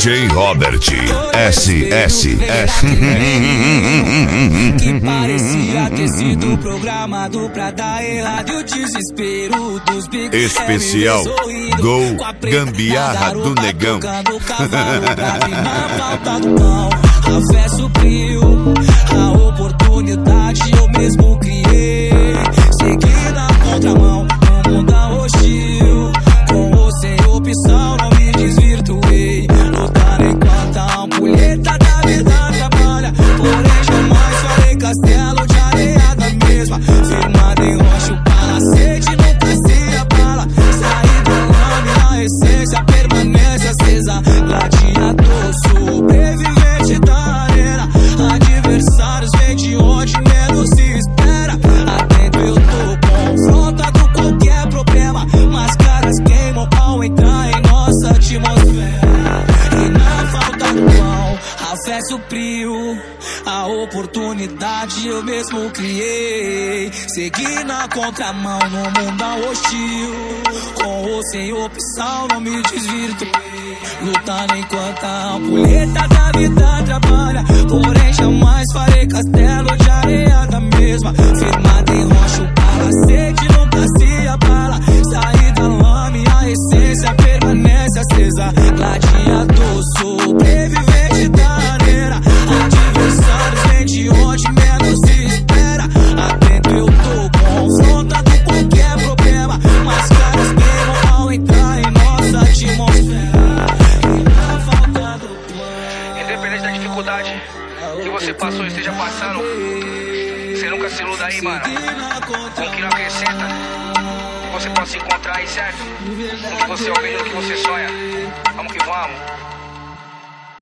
DJ Robert SS. Que parecia ter sido programado pra dar errado e o desespero dos bicos. Especial Gol Gambiarra do Negão. A fé supriu, a oportunidade eu mesmo criei. Segui na contramão, no mundo hostil. Com ou sem opção, não me desvirtuei. Lutar enquanto a ampulheta da vida trabalha. Porém jamais farei castelo de areia da mesma. Firmado em rocha, o palacete nunca se abala. Saí da lama e a essência permanece acesa. Gladiador, sobrevivente da arena. Adversários vêm de onde menos se espera. Atento eu tô confrontado qualquer problema. Máscaras queimam ao entrar em nossa atmosfera. E na falta do pão, a fé supriu. A oportunidade eu mesmo criei. Segui na contramão no mundo hostil. Com ou sem opção não me desvirtuei. Lutando enquanto a ampulheta da vida trabalha. Porém jamais farei castelo de areia da mesma. Firmado em rocha, o palacete nunca se abala. Saí da lama e a essência permanece acesa. Gladiador, sobrevivente da arena. Adversários vêm de onde menos se espera. Atento eu tô confrontado qualquer problema. Máscaras queimam ao entrar em nossa atmosfera. Independente da dificuldade que você passou e esteja passando, você nunca se iluda aí, mano. Com o que não acrescenta, você pode se encontrar aí, certo? No que você almeja, no que você sonha. Vamos que vamos.